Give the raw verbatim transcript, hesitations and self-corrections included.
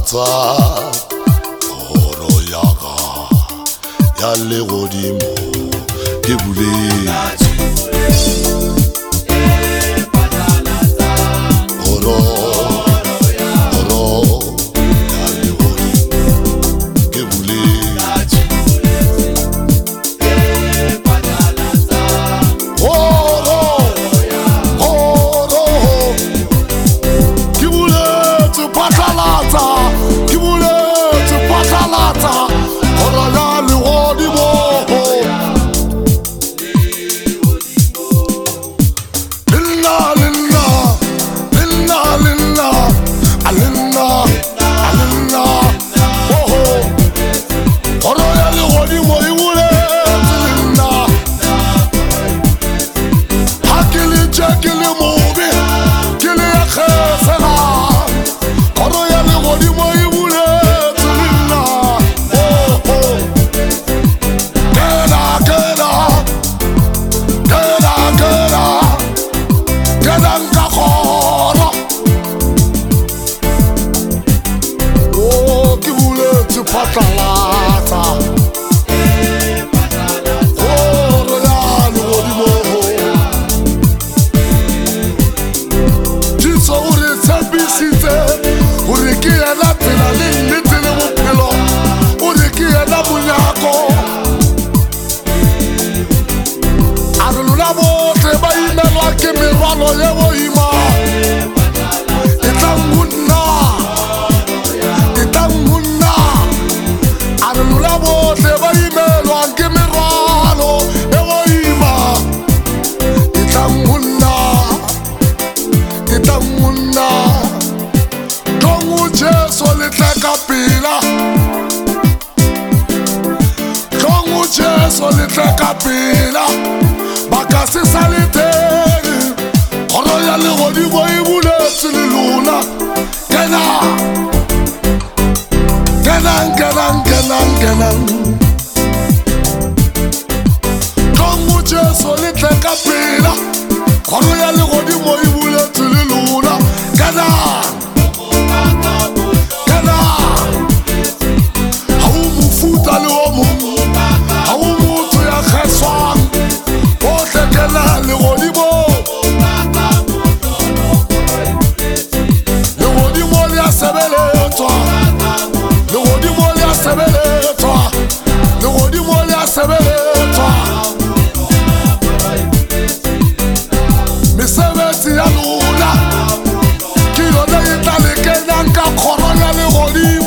phatlalatsa horo ya ka ya legodimo ke buletse horo phatlalatsa horo ya legodimo Jesu o re tshepisitse gore ke yena tsela le nnete le bophelo o re ke yena monyako a re lona botlhe ba imelwa ke merwalo ye boima e tlang ho nna e tlang ho nna a re lona botlhe ba imelwa ke merwalo ye boima e tlang ho nna e tlang ho nna tlong ho Jesu le tle ka pela tlong ho Jesu le tle ka pela ba ka se sa le teng horo ya legodimo e buletse le lona kena kenang kenang kenang kenang tlong ho Jesu le tle ka pela horo ya legodimo e buletse le lona kenang kenang ha o mofuta le o mong ha o motho ya kgeswang bohle kenang legodimo legodimo le a sebeletswa legodimo le a sebeletswa legodimo le a sebeletswa mesebetsi ya lona ke yona e tla le kenyang ka kgoro ya legodimo